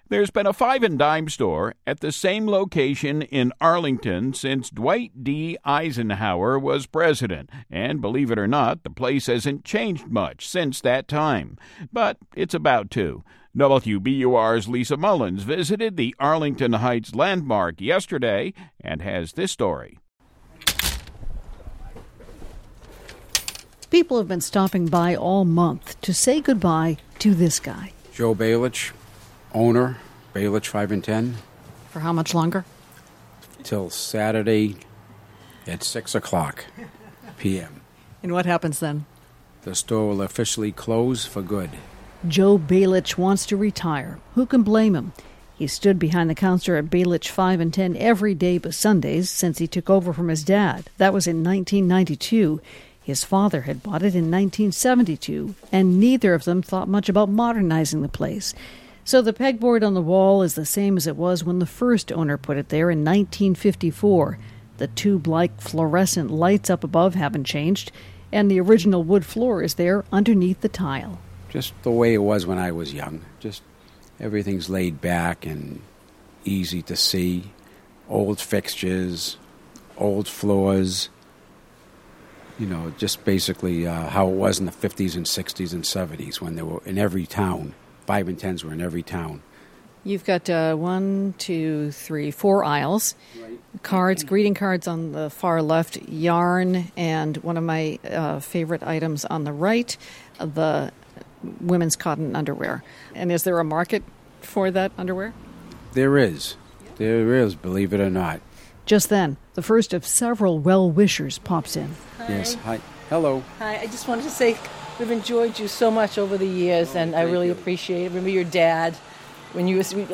There's been a five and dime store at the same location in Arlington since Dwight D. Eisenhower was president, and believe it or not, the place hasn't changed much since that time. But it's about to. WBUR's Lisa Mullins visited the Arlington Heights landmark yesterday and has this story. People have been stopping by all month to say goodbye to this guy. Joe Bailich, owner, Bailich 5 and 10. For how much longer? Till Saturday at 6 o'clock p.m. And what happens then? The store will officially close for good. Joe Bailich wants to retire. Who can blame him? He stood behind the counter at Bailich 5 and 10 every day but Sundays since he took over from his dad. That was in 1992. His father had bought it in 1972, and neither of them thought much about modernizing the place. So the pegboard on the wall is the same as it was when the first owner put it there in 1954. The tube-like fluorescent lights up above haven't changed, and the original wood floor is there underneath the tile. Just the way it was when I was young. Just everything's laid back and easy to see. Old fixtures, old floors. You know, just basically how it was in the 50s and 60s and 70s when they were in every town. 5 and 10s were in every town. You've got 1, 2, 3, 4 aisles. Right. Cards, greeting cards on the far left, yarn, and one of my favorite items on the right, the women's cotton underwear. And is there a market for that underwear? There is. There is, believe it or not. Just then, the first of several well-wishers pops in. Hi. Yes, hi. Hello. Hi, I just wanted to say we've enjoyed you so much over the years, and I really appreciate it. Remember your dad, when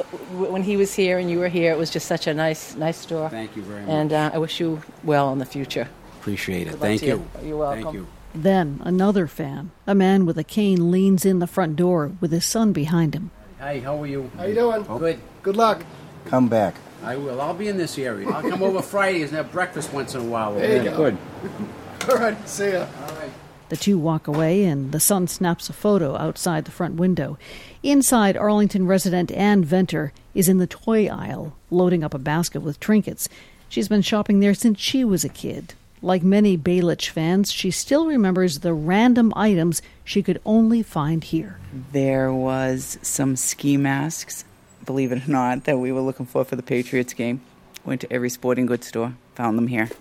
he was here and you were here, it was just such a nice store. Thank you very much. And I wish you well in the future. Appreciate it. Good luck Thank to you. You're welcome. Thank you. Then, another fan. A man with a cane leans in the front door with his son behind him. Hi, how are you? How you doing? Oh. Good. Good luck. Come back. I will. I'll be in this area. I'll come over Fridays and have breakfast once in a while. There you go. Good. All right, see ya. All right. The two walk away, and the son snaps a photo outside the front window. Inside, Arlington resident Ann Venter is in the toy aisle, loading up a basket with trinkets. She's been shopping there since she was a kid. Like many Bailich fans, she still remembers the random items she could only find here. There was some ski masks, believe it or not, that we were looking for the Patriots game. Went to every sporting goods store, found them here.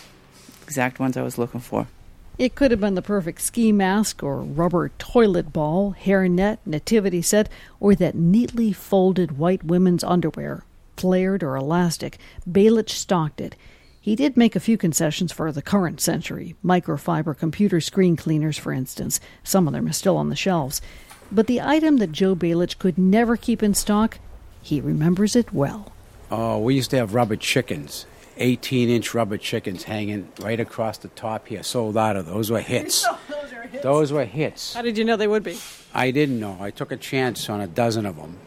Exact ones I was looking for. It could have been the perfect ski mask or rubber toilet ball, hairnet, nativity set, or that neatly folded white women's underwear. Flared or elastic, Bailich stocked it. He did make a few concessions for the current century, microfiber computer screen cleaners, for instance. Some of them are still on the shelves. But the item that Joe Bailich could never keep in stock, he remembers it well. Oh, we used to have rubber chickens, 18-inch rubber chickens hanging right across the top here. Sold out of those. Were hits. Those were hits. How did you know they would be? I didn't know. I took a chance on a dozen of them.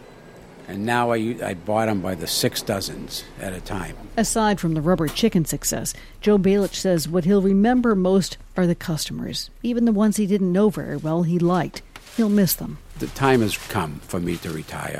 And now I bought them by the 6 dozens at a time. Aside from the rubber chicken success, Joe Bailich says what he'll remember most are the customers. Even the ones he didn't know very well he liked. He'll miss them. The time has come for me to retire.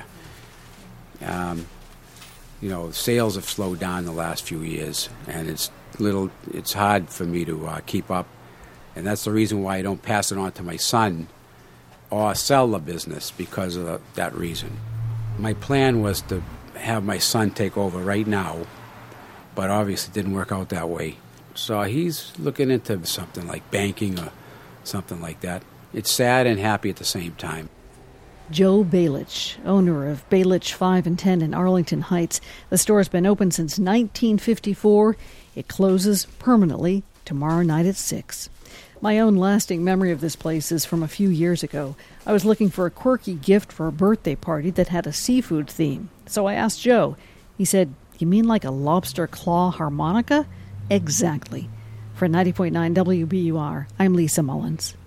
Sales have slowed down the last few years, and it's hard for me to keep up. And that's the reason why I don't pass it on to my son or sell the business, because of that reason. My plan was to have my son take over right now, but obviously it didn't work out that way. So he's looking into something like banking or something like that. It's sad and happy at the same time. Joe Bailich, owner of Bailich 5 and 10 in Arlington Heights. The store's been open since 1954. It closes permanently tomorrow night at 6. My own lasting memory of this place is from a few years ago. I was looking for a quirky gift for a birthday party that had a seafood theme. So I asked Joe. He said, "You mean like a lobster claw harmonica?" Exactly. For 90.9 WBUR, I'm Lisa Mullins.